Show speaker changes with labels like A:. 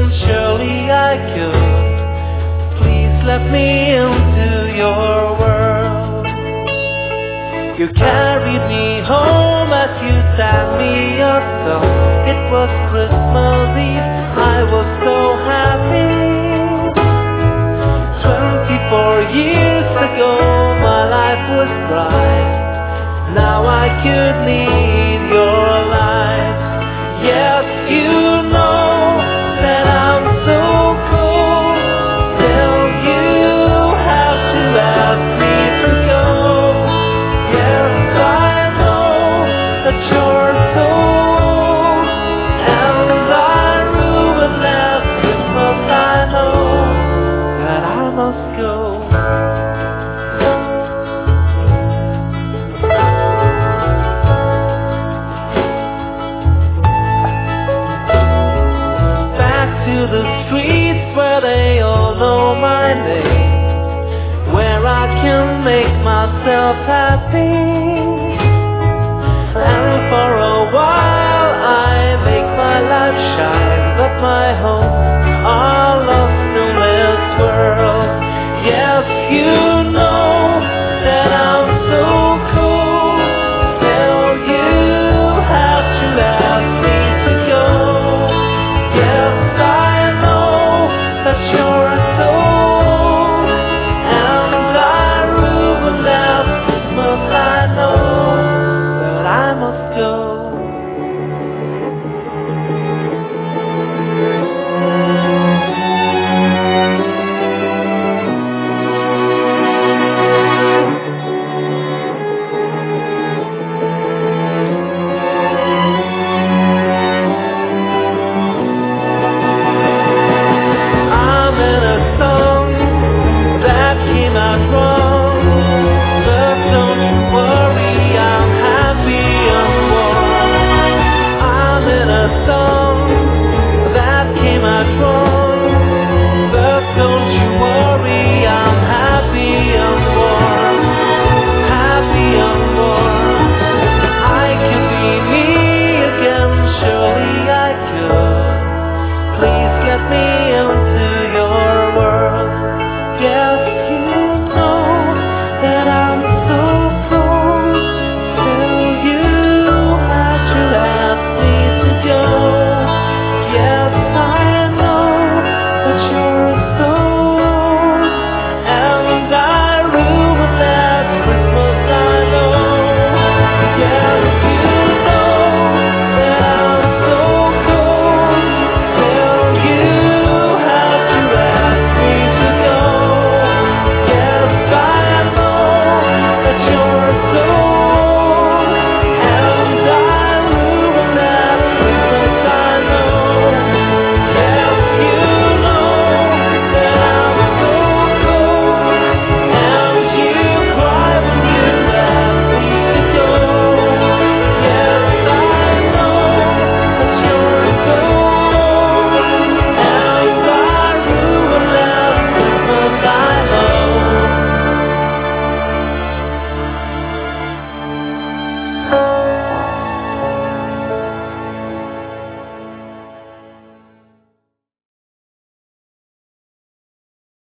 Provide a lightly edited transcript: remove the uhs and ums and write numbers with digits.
A: surely I could. Please let me into your world. You carried me home as you sang me a song. It was Christmas Eve, I was so happy. 24 years ago my life was bright. Now I could lead your life. Yes, you know that I'm so cold. Still you have to ask me to go. Yes, I know that you're so old, and I ruined last Christmas. I know that I must go. To the streets where they all know my name, where I can make myself happy.